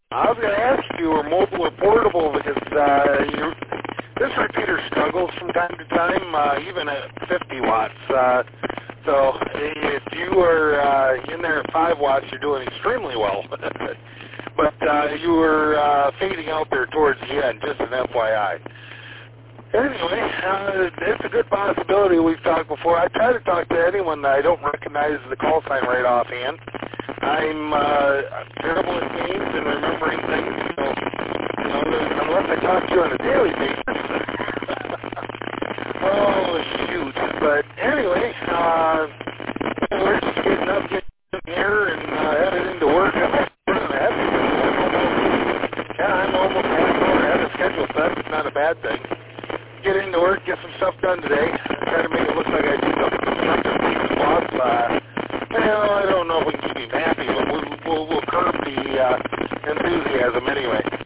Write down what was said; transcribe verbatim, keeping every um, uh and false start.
I was going to ask if you were mobile or portable because uh, you, this repeater struggles from time to time, uh, even at fifty watts. Uh, so if you are uh, in there at five watts, you're doing extremely well. But uh, you were uh, fading out there towards the end, just an F Y I. Anyway, uh, it's a good possibility. We've talked before. I try to talk to anyone that I don't recognize the call sign right offhand. I'm uh, terrible at names and remembering things, so, you know, unless I talk to you on a daily basis. Oh, shoot. But anyway, uh, we're just getting up, getting here, and uh, headed into work. I'm running ahead. Yeah, I'm almost half an hour ahead of schedule, so that's not a bad thing. Get into work, get some stuff done today. Try to make it look like I did something productive. Boss, uh, well, I don't know if we can keep him happy, but we'll, we'll, we'll curb the uh, enthusiasm anyway.